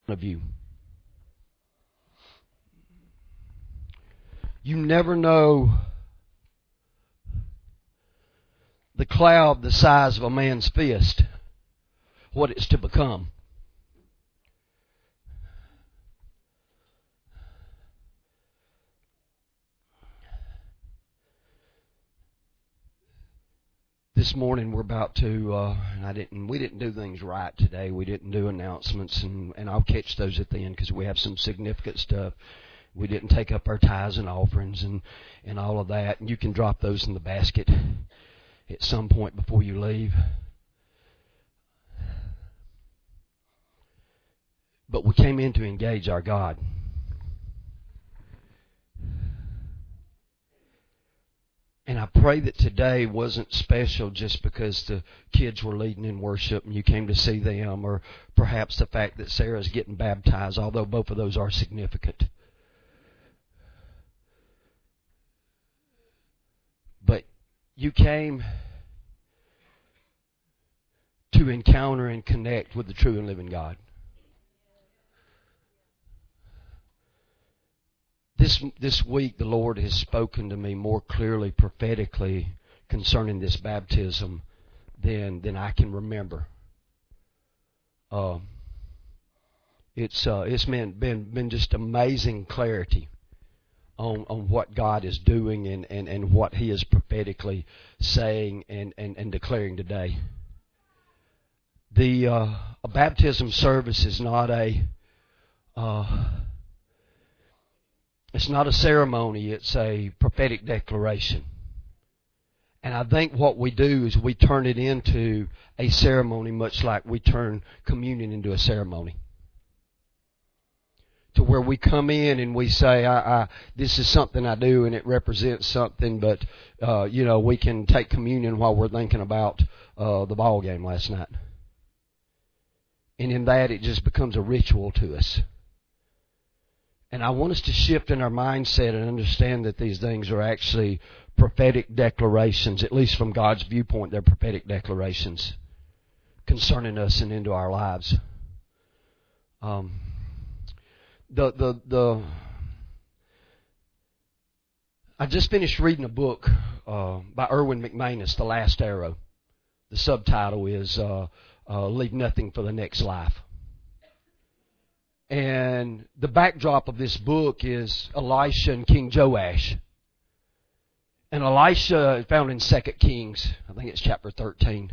of you. You never know the cloud the size of a man's fist, what it's to become. This morning we're about to, we didn't do things right today. We didn't do announcements, and I'll catch those at the end because we have some significant stuff. We didn't take up our tithes and offerings and all of that. And you can drop those in the basket at some point before you leave. But we came in to engage our God. And I pray that today wasn't special just because the kids were leading in worship and you came to see them, or perhaps the fact that Sarah's getting baptized, although both of those are significant. But you came to encounter and connect with the true and living God. This week the Lord has spoken to me more clearly prophetically concerning this baptism than I can remember. It's been just amazing clarity on what God is doing and what He is prophetically saying and declaring today. A baptism service is not it's not a ceremony, it's a prophetic declaration. And I think what we do is we turn it into a ceremony, much like we turn communion into a ceremony. To where we come in and we say, this is something I do and it represents something, but, we can take communion while we're thinking about the ball game last night. And in that, it just becomes a ritual to us. And I want us to shift in our mindset and understand that these things are actually prophetic declarations, at least from God's viewpoint, they're prophetic declarations concerning us and into our lives. I just finished reading a book by Erwin McManus, The Last Arrow. The subtitle is Leave Nothing for the Next Life. And the backdrop of this book is Elisha and King Joash. And Elisha is found in 2 Kings, I think it's chapter 13.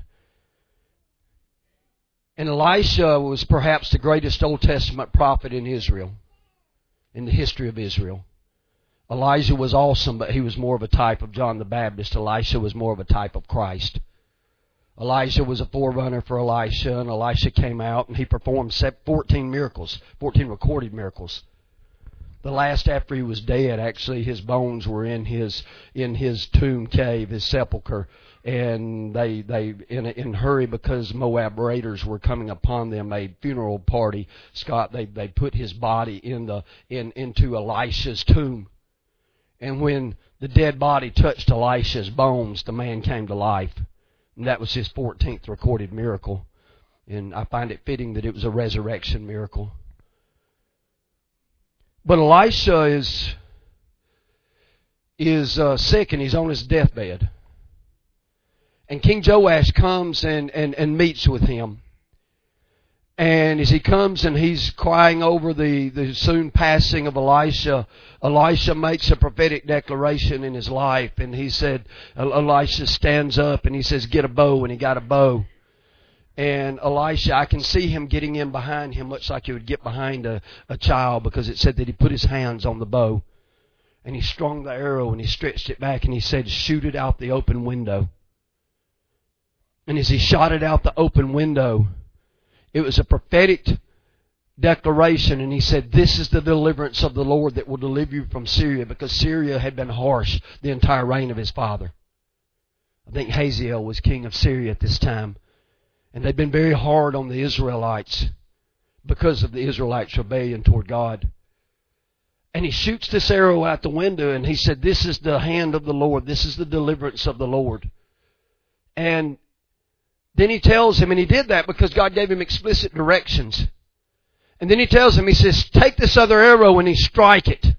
And Elisha was perhaps the greatest Old Testament prophet in Israel, in the history of Israel. Elijah was awesome, but he was more of a type of John the Baptist. Elisha was more of a type of Christ. Elijah was a forerunner for Elisha, and Elisha came out and he performed 14 miracles, 14 recorded miracles. The last after he was dead, actually, his bones were in his tomb cave, his sepulcher, and they in hurry because Moab raiders were coming upon them, a funeral party. Scott, they put his body into Elisha's tomb, and when the dead body touched Elisha's bones, the man came to life. And that was his 14th recorded miracle. And I find it fitting that it was a resurrection miracle. But Elisha is sick and he's on his deathbed. And King Joash comes and meets with him. And as he comes and he's crying over the soon passing of Elisha, Elisha makes a prophetic declaration in his life. And he said, Elisha stands up and he says, get a bow. And he got a bow. And Elisha, I can see him getting in behind him, much like he would get behind a child, because it said that he put his hands on the bow. And he strung the arrow and he stretched it back and he said, shoot it out the open window. And as he shot it out the open window, it was a prophetic declaration, and he said, this is the deliverance of the Lord that will deliver you from Syria, because Syria had been harsh the entire reign of his father. I think Hazael was king of Syria at this time. And they'd been very hard on the Israelites because of the Israelites' rebellion toward God. And he shoots this arrow out the window, and he said, this is the hand of the Lord. This is the deliverance of the Lord. And then he tells him, and he did that because God gave him explicit directions. And then he tells him, he says, take this other arrow and he strike it.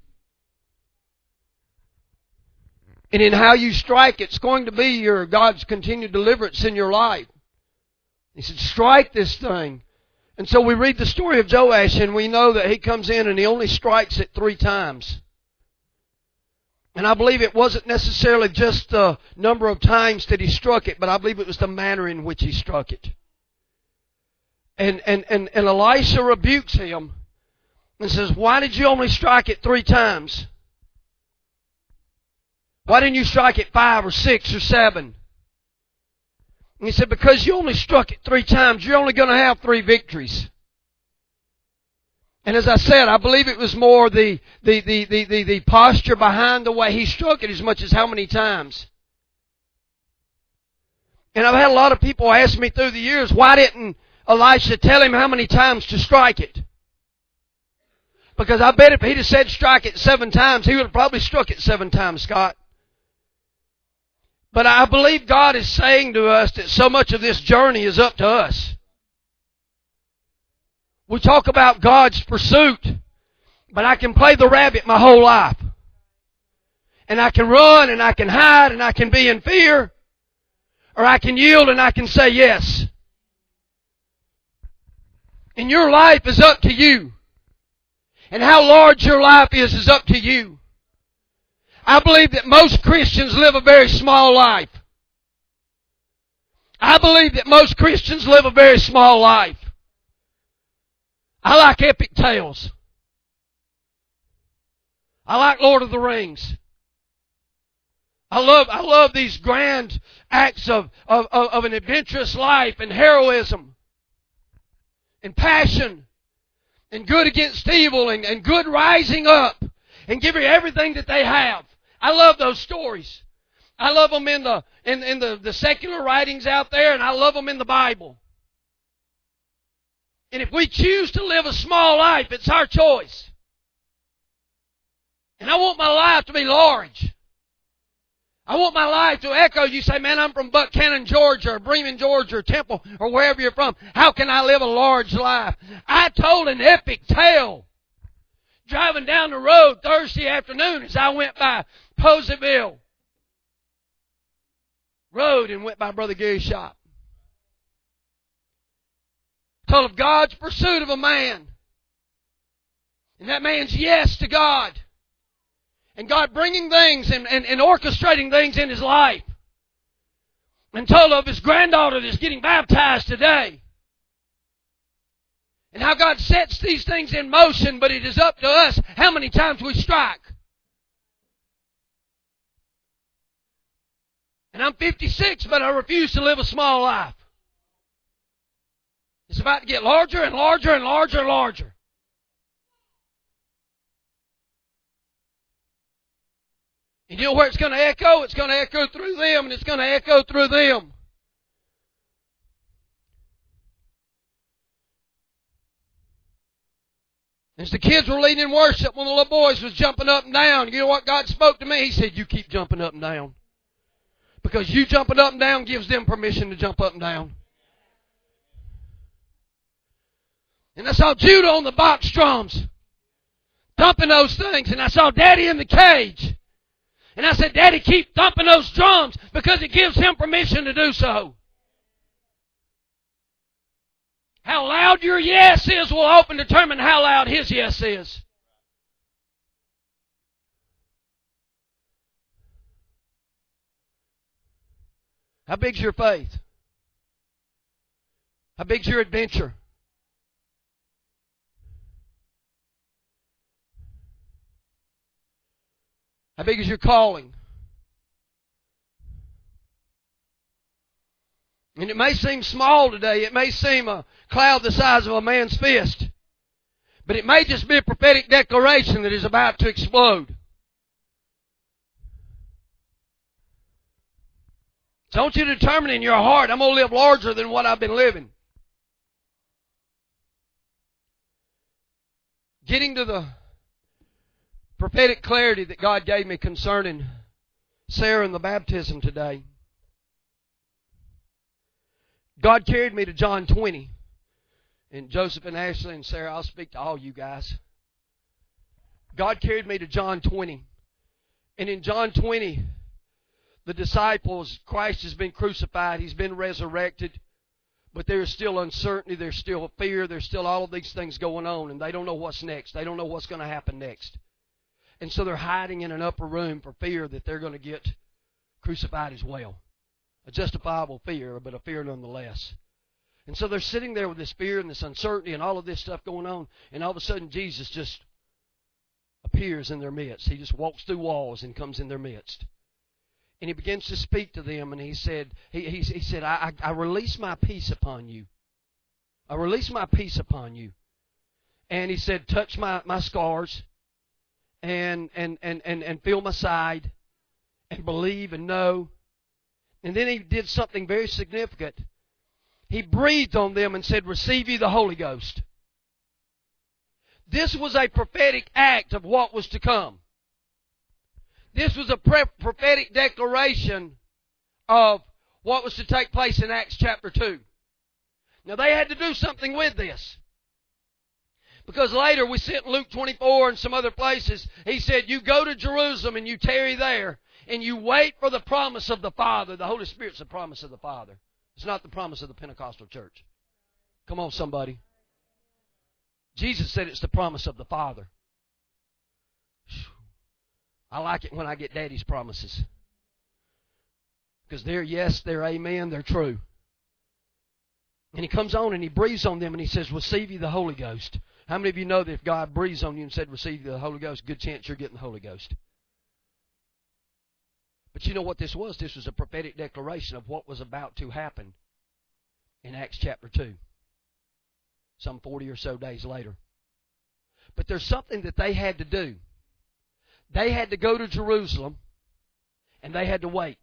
And in how you strike, it's going to be your God's continued deliverance in your life. He said, strike this thing. And so we read the story of Joash, and we know that he comes in and he only strikes it 3 times. And I believe it wasn't necessarily just the number of times that he struck it, but I believe it was the manner in which he struck it. And Elisha rebukes him and says, why did you only strike it 3 times? Why didn't you strike it 5 or 6 or 7? And he said, because you only struck it 3 times, you're only going to have 3 victories. And as I said, I believe it was more the posture behind the way he struck it as much as how many times. And I've had a lot of people ask me through the years, why didn't Elisha tell him how many times to strike it? Because I bet if he'd have said strike it 7 times, he would have probably struck it 7 times, Scott. But I believe God is saying to us that so much of this journey is up to us. We talk about God's pursuit, but I can play the rabbit my whole life. And I can run and I can hide and I can be in fear, or I can yield and I can say yes. And your life is up to you. And how large your life is up to you. I believe that most Christians live a very small life. I believe that most Christians live a very small life. I like epic tales. I like Lord of the Rings. I love these grand acts of an adventurous life and heroism and passion and good against evil and good rising up and giving everything that they have. I love those stories. I love them in the secular writings out there, and I love them in the Bible. And if we choose to live a small life, it's our choice. And I want my life to be large. I want my life to echo. You say, man, I'm from Buchanan, Georgia, or Bremen, Georgia, or Temple, or wherever you're from. How can I live a large life? I told an epic tale driving down the road Thursday afternoon as I went by Poseyville Road and went by Brother Gary's shop. Told of God's pursuit of a man. And that man's yes to God. And God bringing things and orchestrating things in his life. And told of his granddaughter that's getting baptized today. And how God sets these things in motion, but it is up to us how many times we strike. And I'm 56, but I refuse to live a small life. It's about to get larger and larger and larger and larger. And you know where it's going to echo? It's going to echo through them, and it's going to echo through them. As the kids were leading in worship, one of the little boys was jumping up and down. You know what God spoke to me? He said, you keep jumping up and down. Because you jumping up and down gives them permission to jump up and down. And I saw Judah on the box drums, thumping those things. And I saw Daddy in the cage. And I said, Daddy, keep thumping those drums because it gives him permission to do so. How loud your yes is will often determine how loud his yes is. How big's your faith? How big's your adventure? How big is your calling? And it may seem small today. It may seem a cloud the size of a man's fist. But it may just be a prophetic declaration that is about to explode. So I want you to determine in your heart, I'm going to live larger than what I've been living. Getting to the prophetic clarity that God gave me concerning Sarah and the baptism today. God carried me to John 20. And Joseph and Ashley and Sarah, I'll speak to all you guys. God carried me to John 20. And in John 20, the disciples, Christ has been crucified. He's been resurrected. But there's still uncertainty. There's still fear. There's still all of these things going on. And they don't know what's next. They don't know what's going to happen next. And so they're hiding in an upper room for fear that they're going to get crucified as well. A justifiable fear, but a fear nonetheless. And so they're sitting there with this fear and this uncertainty and all of this stuff going on. And all of a sudden Jesus just appears in their midst. He just walks through walls and comes in their midst. And He begins to speak to them. And He said, I release my peace upon you. I release my peace upon you. And He said, touch my scars and feel my side and believe and know. And then He did something very significant. He breathed on them and said, receive ye the Holy Ghost. This was a prophetic act of what was to come. This was a prophetic declaration of what was to take place in Acts chapter 2. Now they had to do something with this. Because later we see it in Luke 24 and some other places. He said, you go to Jerusalem and you tarry there and you wait for the promise of the Father. The Holy Spirit's the promise of the Father. It's not the promise of the Pentecostal church. Come on, somebody. Jesus said it's the promise of the Father. I like it when I get Daddy's promises. Because they're yes, they're amen, they're true. And He comes on and He breathes on them and He says, receive ye the Holy Ghost. How many of you know that if God breathes on you and said, receive the Holy Ghost, good chance you're getting the Holy Ghost? But you know what this was? This was a prophetic declaration of what was about to happen in Acts chapter 2. Some 40 or so days later. But there's something that they had to do. They had to go to Jerusalem and they had to wait.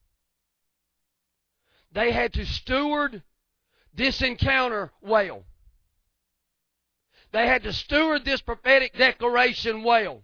They had to steward this encounter well. They had to steward this prophetic declaration well.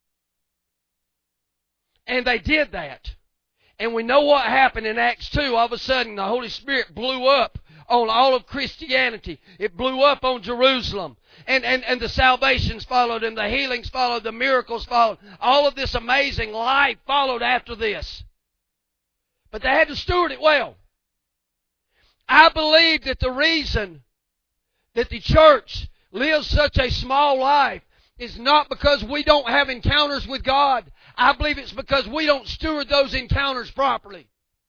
And they did that. And we know what happened in Acts 2. All of a sudden, the Holy Spirit blew up on all of Christianity. It blew up on Jerusalem. And the salvations followed, and the healings followed, the miracles followed. All of this amazing life followed after this. But they had to steward it well. I believe that the reason that the church lives such a small life is not because we don't have encounters with God. I believe it's because we don't steward those encounters properly.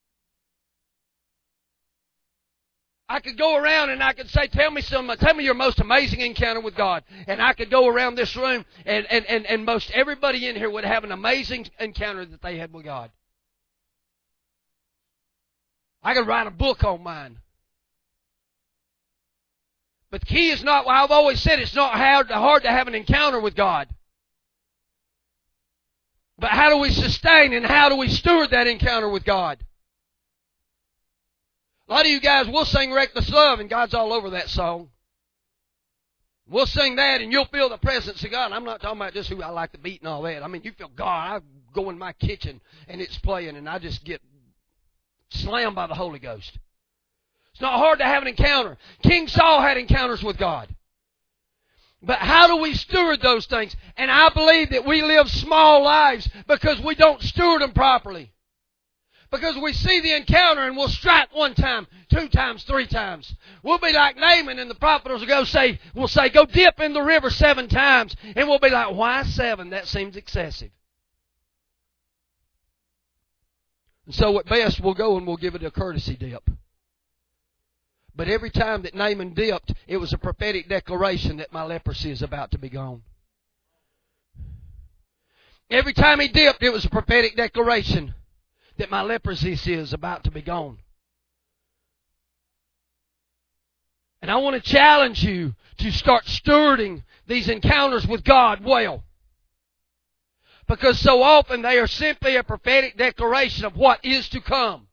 I could go around and I could say, tell me your most amazing encounter with God. And I could go around this room and most everybody in here would have an amazing encounter that they had with God. I could write a book on mine. But the key is not, I've always said it's not hard to have an encounter with God. But how do we sustain and how do we steward that encounter with God? A lot of you guys will sing Reckless Love and God's all over that song. We'll sing that and you'll feel the presence of God. I'm not talking about just who I like to beat and all that. I mean, you feel God. I go in my kitchen and it's playing and I just get slammed by the Holy Ghost. It's not hard to have an encounter. King Saul had encounters with God. But how do we steward those things? And I believe that we live small lives because we don't steward them properly. Because we see the encounter and we'll strike one time, 2 times, 3 times. We'll be like Naaman and the prophet will say, go dip in the river 7 times. And we'll be like, why 7? That seems excessive. And so at best we'll go and we'll give it a courtesy dip. But every time that Naaman dipped, it was a prophetic declaration that my leprosy is about to be gone. Every time he dipped, it was a prophetic declaration that my leprosy is about to be gone. And I want to challenge you to start stewarding these encounters with God well. Because so often they are simply a prophetic declaration of what is to come.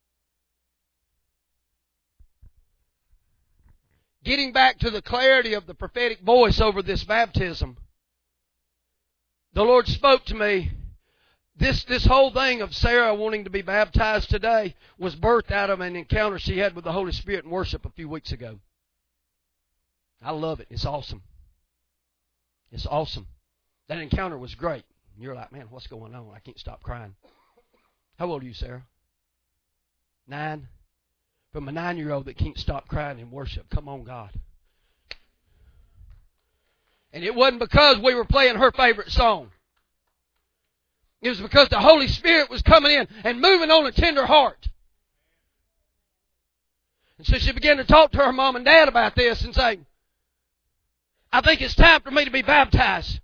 Getting back to the clarity of the prophetic voice over this baptism, the Lord spoke to me. This whole thing of Sarah wanting to be baptized today was birthed out of an encounter she had with the Holy Spirit in worship a few weeks ago. I love it. It's awesome. It's awesome. That encounter was great. You're like, man, what's going on? I can't stop crying. How old are you, Sarah? 9? From a 9-year-old that can't stop crying in worship. Come on, God. And it wasn't because we were playing her favorite song. It was because the Holy Spirit was coming in and moving on a tender heart. And so she began to talk to her mom and dad about this and say, I think it's time for me to be baptized.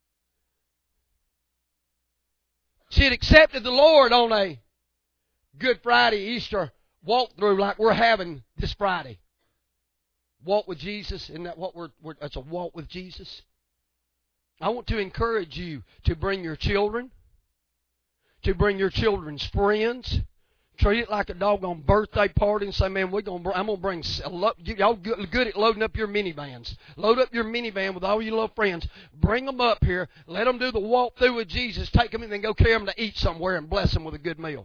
She had accepted the Lord on a Good Friday, Easter walkthrough like we're having this Friday. Walk with Jesus. Isn't that what it's a walk with Jesus? I want to encourage you to bring your children, to bring your children's friends. Treat it like a doggone birthday party and say, man, I'm going to bring, y'all good at loading up your minivans. Load up your minivan with all your little friends. Bring them up here. Let them do the walk through with Jesus. Take them and then go carry them to eat somewhere and bless them with a good meal.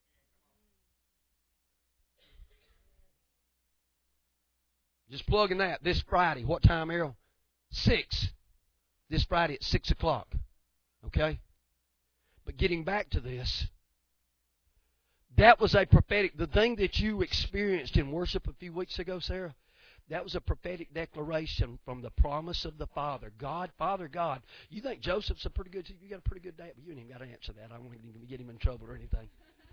Just plugging that. This Friday. What time, Errol? 6. This Friday at 6 o'clock. Okay? But getting back to this, that was a prophetic, the thing that you experienced in worship a few weeks ago, Sarah, that was a prophetic declaration from the promise of the Father. God, Father God. You think Joseph's you got a pretty good dad, but you ain't even got to answer that. I don't want to get him in trouble or anything.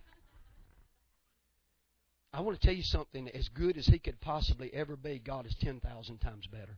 I want to tell you something. As good as he could possibly ever be, God is 10,000 times better.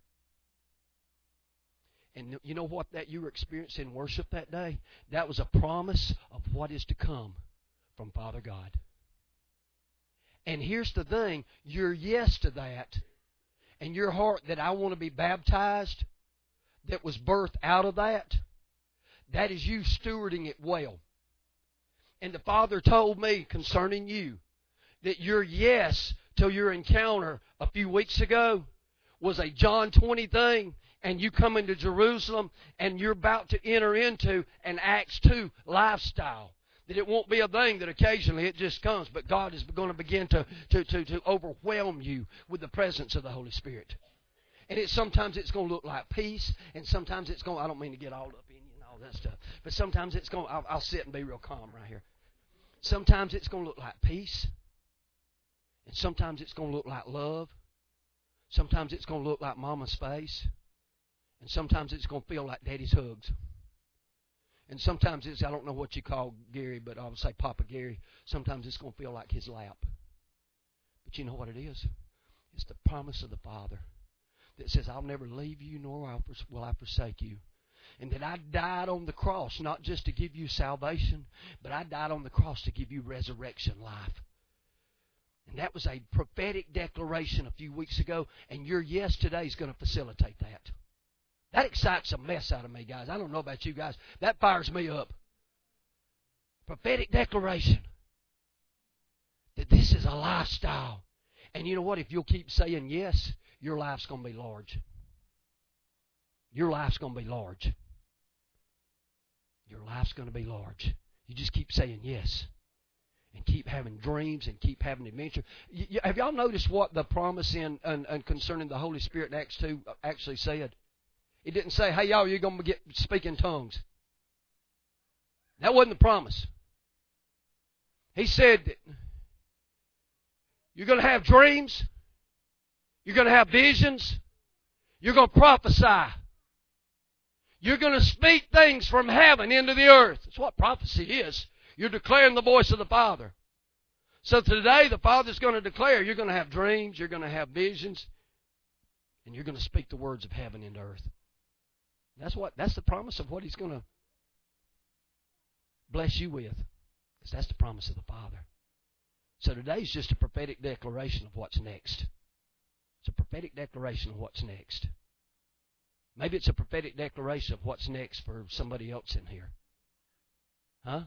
And you know what that you were experiencing in worship that day? That was a promise of what is to come from Father God. And here's the thing. Your yes to that and your heart that I want to be baptized, that was birthed out of that, that is you stewarding it well. And the Father told me concerning you that your yes to your encounter a few weeks ago was a John 20 thing, and you come into Jerusalem and you're about to enter into an Acts 2 lifestyle. That it won't be a thing that occasionally it just comes, but God is going to begin to overwhelm you with the presence of the Holy Spirit. And sometimes it's going to look like peace, and sometimes it's going, I don't mean to get all up in you and all that stuff, but sometimes it's going, I'll sit and be real calm right here. Sometimes it's going to look like peace, and sometimes it's going to look like love. Sometimes it's going to look like Mama's face, and sometimes it's going to feel like Daddy's hugs. And sometimes I don't know what you call Gary, but I would say Papa Gary. Sometimes it's going to feel like his lap. But you know what it is? It's the promise of the Father that says, I'll never leave you nor will I forsake you. And that I died on the cross not just to give you salvation, but I died on the cross to give you resurrection life. And that was a prophetic declaration a few weeks ago, and your yes today is going to facilitate that. That excites the mess out of me, guys. I don't know about you guys. That fires me up. Prophetic declaration that this is a lifestyle. And you know what? If you'll keep saying yes, your life's going to be large. Your life's going to be large. Your life's going to be large. You just keep saying yes. And keep having dreams and keep having adventure. Have y'all noticed what the promise in concerning the Holy Spirit in Acts 2 actually said? It didn't say, hey, y'all, you're going to speak in tongues. That wasn't the promise. He said that you're going to have dreams. You're going to have visions. You're going to prophesy. You're going to speak things from heaven into the earth. That's what prophecy is. You're declaring the voice of the Father. So today the Father's going to declare you're going to have dreams, you're going to have visions, and you're going to speak the words of heaven into earth. That's the promise of what He's going to bless you with. Because that's the promise of the Father. So today's just a prophetic declaration of what's next. It's a prophetic declaration of what's next. Maybe it's a prophetic declaration of what's next for somebody else in here. Huh?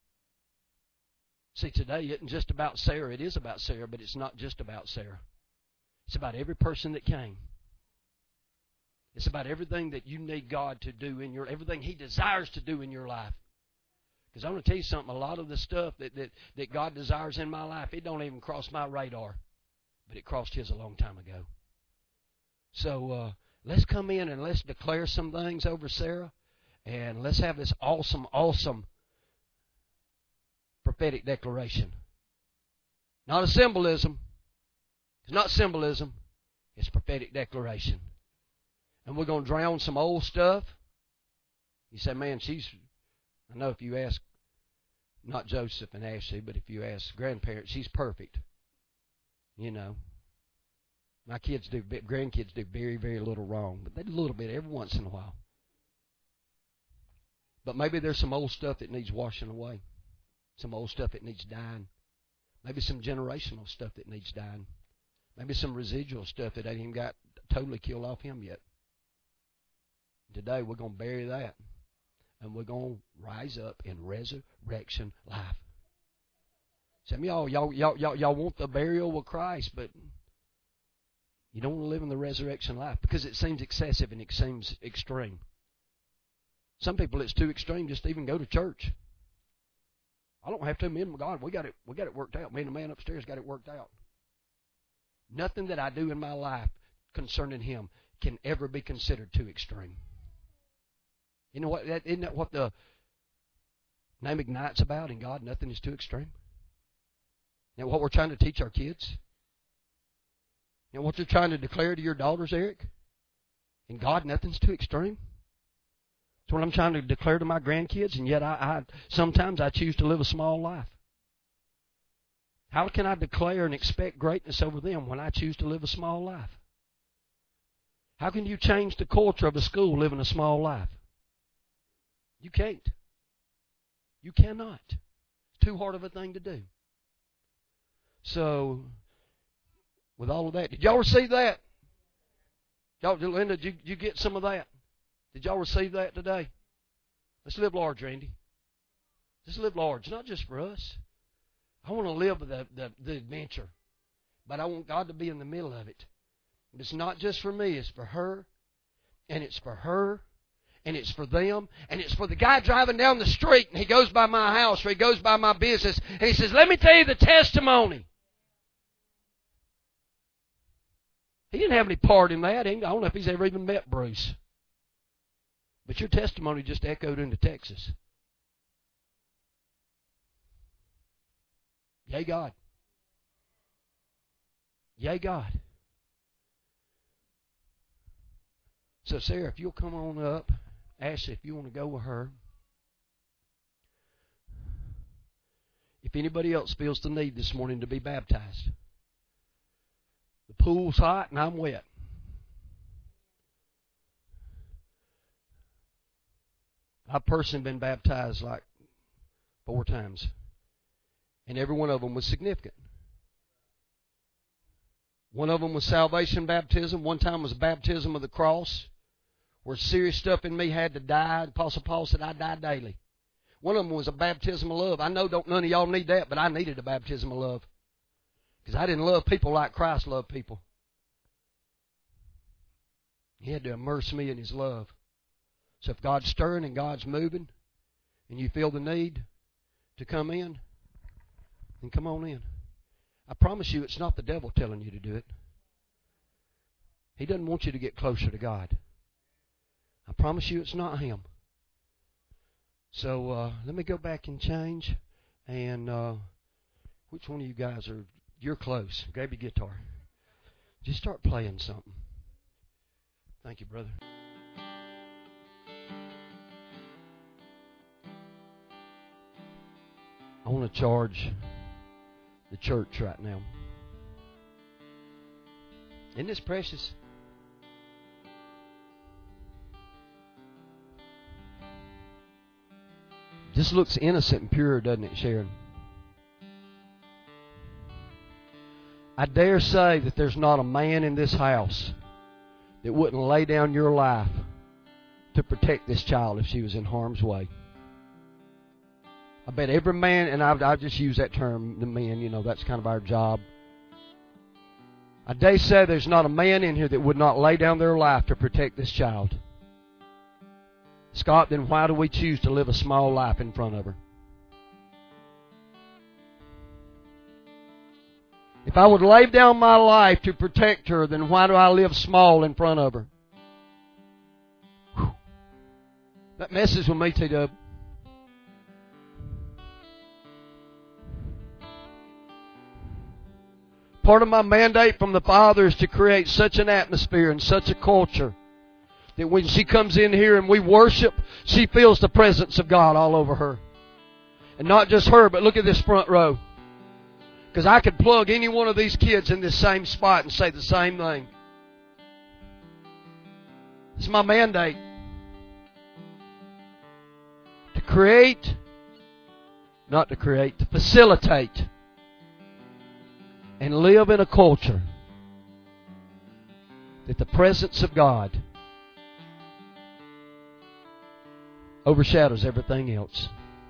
See, today isn't just about Sarah. It is about Sarah, but it's not just about Sarah. It's about every person that came. It's about everything that you need God to do everything He desires to do in your life. Because I'm going to tell you something, a lot of the stuff that God desires in my life, it don't even cross my radar. But it crossed His a long time ago. So let's come in and let's declare some things over Sarah. And let's have this awesome, awesome prophetic declaration. Not a symbolism. It's not symbolism. It's prophetic declaration. And we're going to drown some old stuff. You say, man, I know if you ask, not Joseph and Ashley, but if you ask grandparents, she's perfect. You know. My grandkids do very, very little wrong. But they do a little bit every once in a while. But maybe there's some old stuff that needs washing away. Some old stuff that needs dying. Maybe some generational stuff that needs dying. Maybe some residual stuff that ain't even got totally killed off him yet. Today we're going to bury that. And we're going to rise up in resurrection life. Some of y'all want the burial with Christ, but you don't want to live in the resurrection life because it seems excessive and it seems extreme. Some people, it's too extreme just to even go to church. I don't have to. Me and God, we got it worked out. Me and the man upstairs got it worked out. Nothing that I do in my life concerning Him can ever be considered too extreme. You know what? Isn't that what the name Ignite's about? In God, nothing is too extreme. You know what we're trying to teach our kids? You know what you're trying to declare to your daughters, Eric? In God, nothing's too extreme. That's what I'm trying to declare to my grandkids, and yet sometimes I choose to live a small life. How can I declare and expect greatness over them when I choose to live a small life? How can you change the culture of a school living a small life? You can't. You cannot. It's too hard of a thing to do. So, with all of that, did y'all receive that? Linda, did you get some of that? Did y'all receive that today? Let's live large, Randy. Let's live large, not just for us. I want to live the adventure, but I want God to be in the middle of it. It's not just for me, it's for her, and it's for her, and it's for them, and it's for the guy driving down the street, and he goes by my house, or he goes by my business, and he says, let me tell you the testimony. He didn't have any part in that. I don't know if he's ever even met Bruce. But your testimony just echoed into Texas. Yay, God. Yay, God. So, Sarah, if you'll come on up. Ashley, if you want to go with her. If anybody else feels the need this morning to be baptized. The pool's hot and I'm wet. I've personally been baptized like 4 times. And every one of them was significant. One of them was salvation baptism. One time was baptism of the cross, where serious stuff in me had to die. Apostle Paul said, I die daily. One of them was a baptism of love. I know none of y'all need that, but I needed a baptism of love. Because I didn't love people like Christ loved people. He had to immerse me in His love. So if God's stirring and God's moving, and you feel the need to come in, then come on in. I promise you it's not the devil telling you to do it. He doesn't want you to get closer to God. I promise you it's not him. So let me go back and change. And which one of you guys you're close. Grab your guitar. Just start playing something. Thank you, brother. I want to charge the church right now. Isn't this precious? This looks innocent and pure, doesn't it, Sharon? I dare say that there's not a man in this house that wouldn't lay down your life to protect this child if she was in harm's way. I bet every man, and I just use that term, the men, that's kind of our job. I dare say there's not a man in here that would not lay down their life to protect this child. Scott, then why do we choose to live a small life in front of her? If I would lay down my life to protect her, then why do I live small in front of her? Whew. That messes with me, T-Dub. Part of my mandate from the Father is to create such an atmosphere and such a culture that when she comes in here and we worship, she feels the presence of God all over her. And not just her, but look at this front row. Because I could plug any one of these kids in this same spot and say the same thing. It's my mandate. To create, not to create, to facilitate and live in a culture that the presence of God overshadows everything else.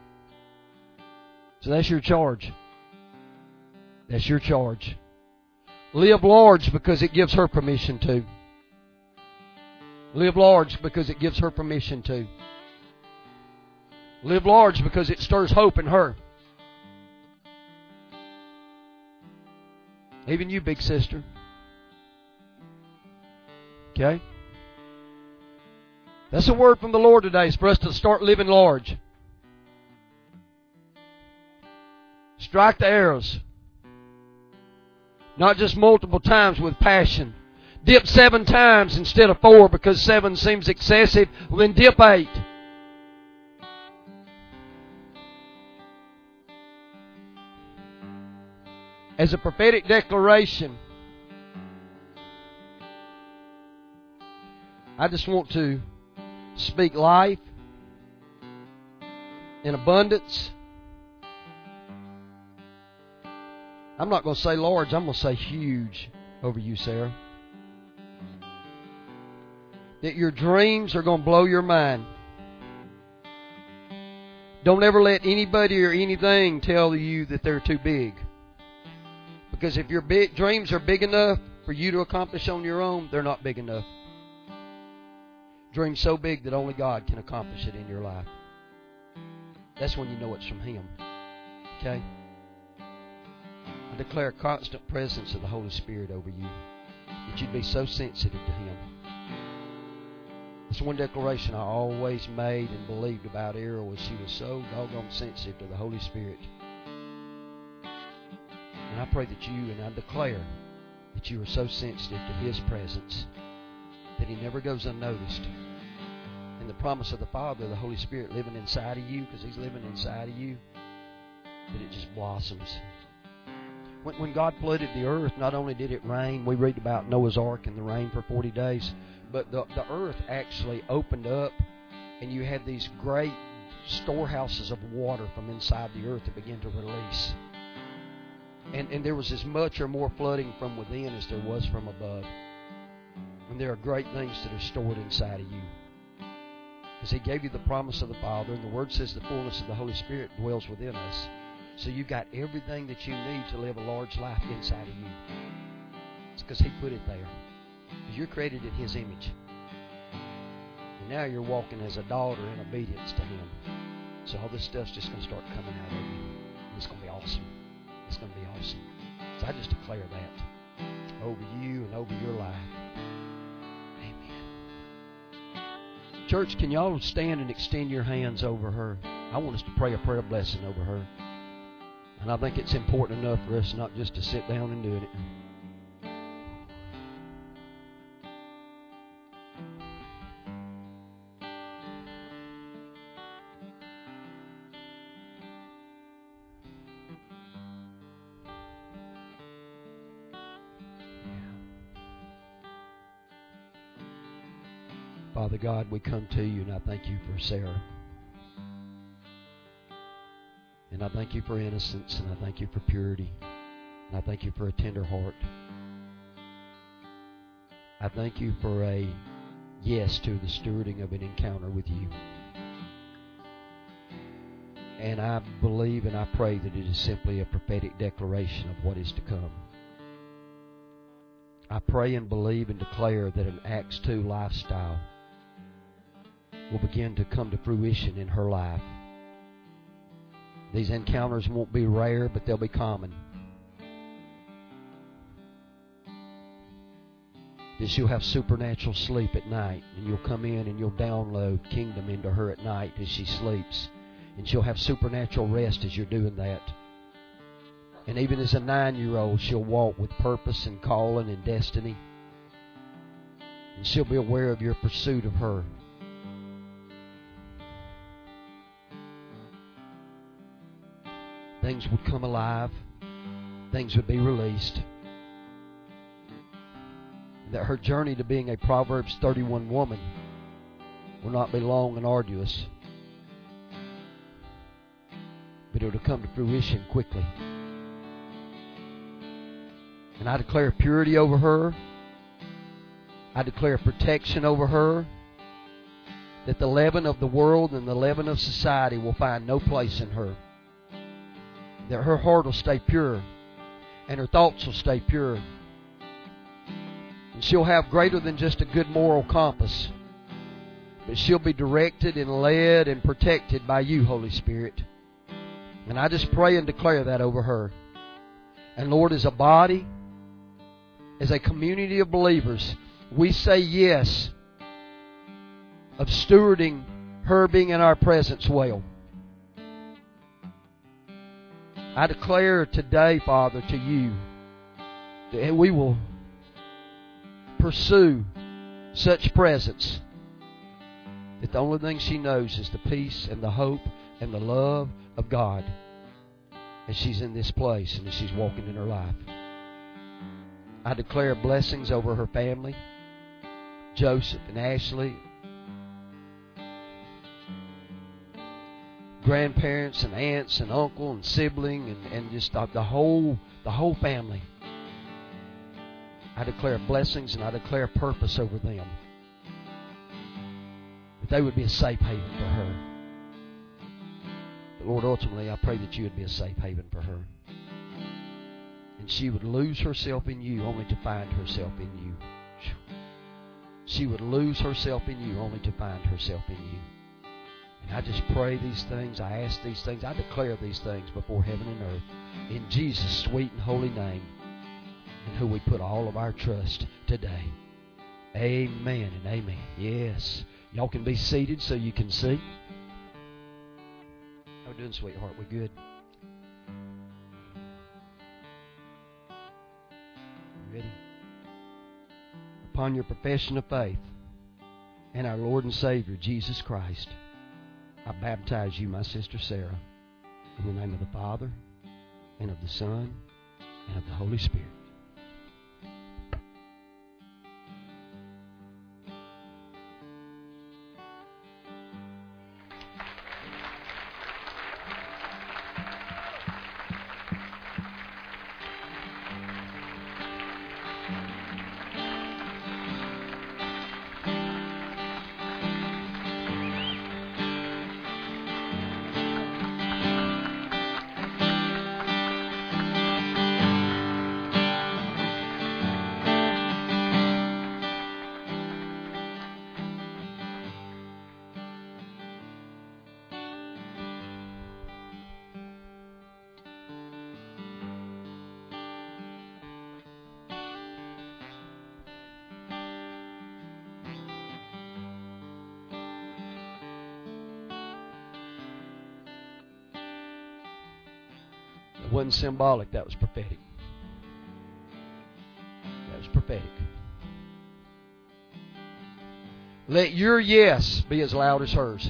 So that's your charge. That's your charge. Live large because it gives her permission to. Live large because it gives her permission to. Live large because it stirs hope in her. Even you, big sister. Okay? That's a word from the Lord today. It's for us to start living large. Strike the arrows. Not just multiple times with passion. Dip 7 times instead of 4 because 7 seems excessive. Well, then dip 8. As a prophetic declaration, I just want to speak life in abundance. I'm not going to say large, I'm going to say huge over you, Sarah. That your dreams are going to blow your mind. Don't ever let anybody or anything tell you that they're too big. Because if your dreams are big enough for you to accomplish on your own, they're not big enough. Dreams so big that only God can accomplish it in your life. That's when you know it's from Him. Okay? I declare a constant presence of the Holy Spirit over you. That you'd be so sensitive to Him. It's one declaration I always made and believed about Errol was she was so doggone sensitive to the Holy Spirit. And I pray that you, and I declare that you are so sensitive to His presence that He never goes unnoticed. And the promise of the Father, the Holy Spirit living inside of you, because He's living inside of you, that it just blossoms. When God flooded the earth, not only did it rain, we read about Noah's Ark and the rain for 40 days, but the earth actually opened up, and you had these great storehouses of water from inside the earth that began to release. And there was as much or more flooding from within as there was from above. And there are great things that are stored inside of you. Because He gave you the promise of the Father, and the Word says the fullness of the Holy Spirit dwells within us. So you've got everything that you need to live a large life inside of you. It's because He put it there. Because you're created in His image. And now you're walking as a daughter in obedience to Him. So all this stuff's just going to start coming out of you. And it's going to be awesome. It's going to be awesome. So I just declare that over you and over your life. Amen. Church, can y'all stand and extend your hands over her? I want us to pray a prayer blessing over her. And I think it's important enough for us not just to sit down and do it. Father God, we come to you, and I thank you for Sarah. And I thank you for innocence, and I thank you for purity, and I thank you for a tender heart. I thank you for a yes to the stewarding of an encounter with you. And I believe and I pray that it is simply a prophetic declaration of what is to come. I pray and believe and declare that an Acts 2 lifestyle will begin to come to fruition in her life. These encounters won't be rare, but they'll be common. that she'll have supernatural sleep at night, and you'll come in and you'll download kingdom into her at night as she sleeps, and she'll have supernatural rest as you're doing that. And even as a 9-year-old, she'll walk with purpose and calling and destiny, and she'll be aware of your pursuit of her. Things would come alive. Things would be released. That her journey to being a Proverbs 31 woman will not be long and arduous, but it will come to fruition quickly. And I declare purity over her. I declare protection over her, that the leaven of the world and the leaven of society will find no place in her. That her heart will stay pure, and her thoughts will stay pure. And she'll have greater than just a good moral compass, but she'll be directed and led and protected by you, Holy Spirit. And I just pray and declare that over her. And Lord, as a body, as a community of believers, we say yes of stewarding her being in our presence well. I declare today, Father, to you that we will pursue such presence that the only thing she knows is the peace and the hope and the love of God as she's in this place and as she's walking in her life. I declare blessings over her family, Joseph and Ashley, grandparents and aunts and uncle and sibling and just the whole family. I declare blessings and I declare purpose over them, that they would be a safe haven for her. But Lord, ultimately I pray that you would be a safe haven for her, and she would lose herself in you only to find herself in you. She would lose herself in you only to find herself in you. And I just pray these things, I ask these things, I declare these things before heaven and earth, in Jesus' sweet and holy name, in whom we put all of our trust today. Amen and amen. Yes. Y'all can be seated so you can see. How we doing, sweetheart? We good? Ready? Upon your profession of faith in our Lord and Savior, Jesus Christ, I baptize you, my sister Sarah, in the name of the Father, and of the Son, and of the Holy Spirit. It wasn't symbolic, that was prophetic. That was prophetic. Let your yes be as loud as hers.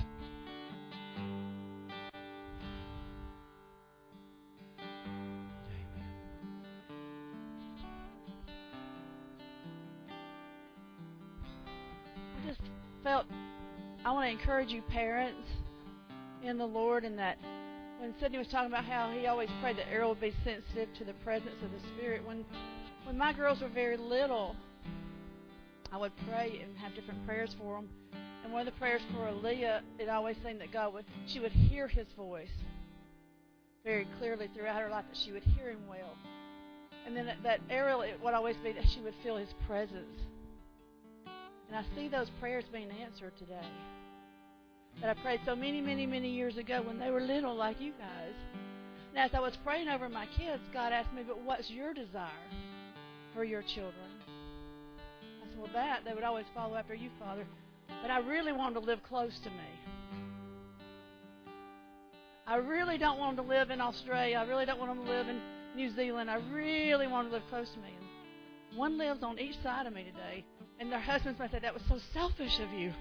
I just felt I want to encourage you parents in the Lord, and that when Sidney was talking about how he always prayed that Errol would be sensitive to the presence of the Spirit. When my girls were very little, I would pray and have different prayers for them. And one of the prayers for Aaliyah, it always seemed that she would hear His voice very clearly throughout her life, that she would hear Him well. And then that Errol, it would always be that she would feel His presence. And I see those prayers being answered today, that I prayed so many, many, many years ago when they were little, like you guys. And as I was praying over my kids, God asked me, but what's your desire for your children? I said, well, they would always follow after you, Father. But I really want them to live close to me. I really don't want them to live in Australia. I really don't want them to live in New Zealand. I really want them to live close to me. And one lives on each side of me today. And their husbands might say, that was so selfish of you.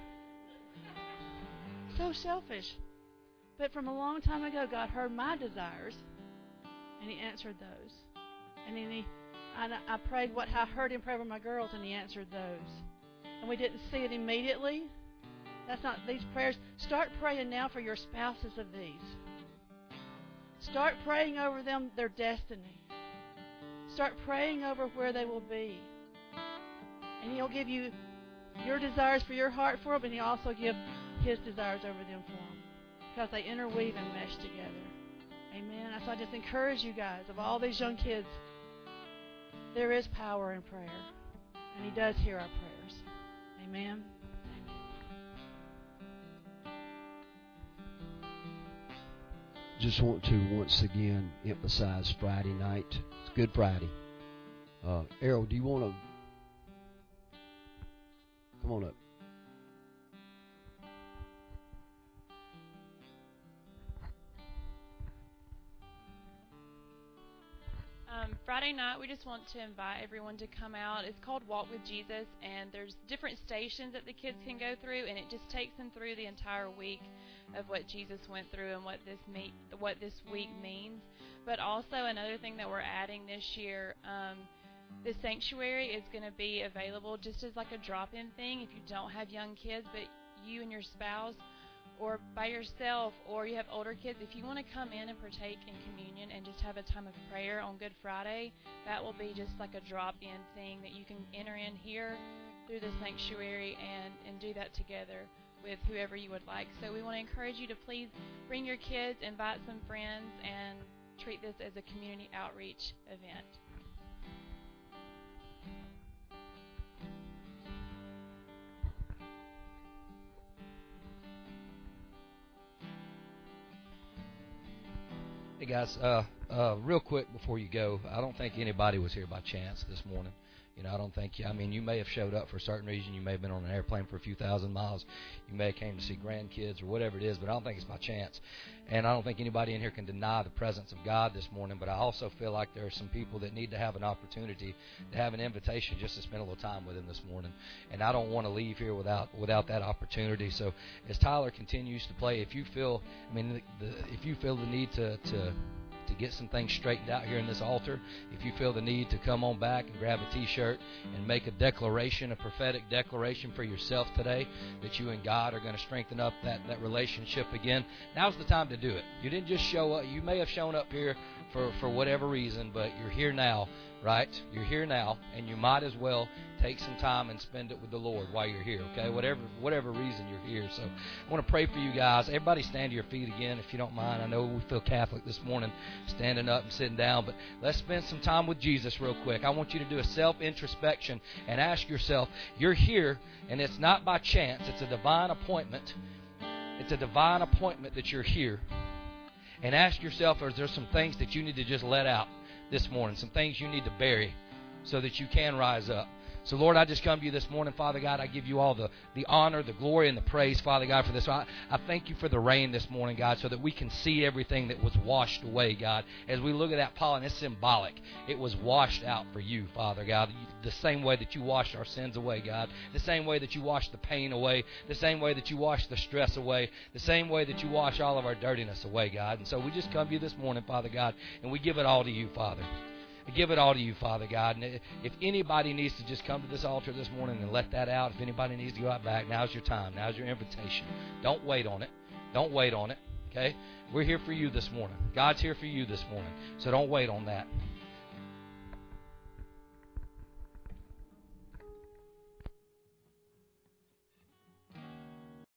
So selfish. But from a long time ago, God heard my desires, and He answered those. And then I prayed what I heard Him pray for my girls, and He answered those. And we didn't see it immediately. That's not these prayers. Start praying now for your spouses of these. Start praying over them, their destiny. Start praying over where they will be. And He'll give you your desires for your heart for them, and He'll also give His desires over them for them. Because they interweave and mesh together. Amen. So I just encourage you guys, of all these young kids, there is power in prayer. And He does hear our prayers. Amen. Just want to once again emphasize Friday night. It's Good Friday. Errol, do you want to come on up? Friday night, we just want to invite everyone to come out. It's called Walk with Jesus, and there's different stations that the kids can go through, and it just takes them through the entire week of what Jesus went through and what this week means. But also another thing that we're adding this year, the sanctuary is going to be available just as like a drop-in thing if you don't have young kids, but you and your spouse, or by yourself, or you have older kids, if you want to come in and partake in communion and just have a time of prayer on Good Friday, that will be just like a drop-in thing that you can enter in here through the sanctuary and do that together with whoever you would like. So we want to encourage you to please bring your kids, invite some friends, and treat this as a community outreach event. Hey guys, real quick before you go, I don't think anybody was here by chance this morning. I don't think you may have showed up for a certain reason. You may have been on an airplane for a few thousand miles. You may have came to see grandkids or whatever it is, but I don't think it's by chance. And I don't think anybody in here can deny the presence of God this morning, but I also feel like there are some people that need to have an opportunity to have an invitation just to spend a little time with Him this morning. And I don't want to leave here without that opportunity. So as Tyler continues to play, if you feel the need to get some things straightened out here in this altar, if you feel the need to come on back and grab a t-shirt and make a declaration, a prophetic declaration for yourself today, that you and God are going to strengthen up that relationship again, now's the time to do it. You didn't just show up. You may have shown up here for whatever reason, but you're here now, right? You're here now, and you might as well take some time and spend it with the Lord while you're here, okay? Whatever reason you're here. So I want to pray for you guys. Everybody stand to your feet again, if you don't mind. I know we feel Catholic this morning, standing up and sitting down, but let's spend some time with Jesus real quick. I want you to do a self-introspection and ask yourself, you're here, and it's not by chance. It's a divine appointment. It's a divine appointment that you're here. And ask yourself, is there some things that you need to just let out this morning, some things you need to bury so that you can rise up. So, Lord, I just come to you this morning, Father God. I give you all the honor, the glory, and the praise, Father God, for this. I thank you for the rain this morning, God, so that we can see everything that was washed away, God. As we look at that pollen, it's symbolic. It was washed out for you, Father God, the same way that you washed our sins away, God, the same way that you washed the pain away, the same way that you washed the stress away, the same way that you wash all of our dirtiness away, God. And so we just come to you this morning, Father God, and we give it all to you, Father. I give it all to you, Father God. And if anybody needs to just come to this altar this morning and let that out, if anybody needs to go out back, now's your time. Now's your invitation. Don't wait on it. Don't wait on it, okay? We're here for you this morning. God's here for you this morning, so don't wait on that.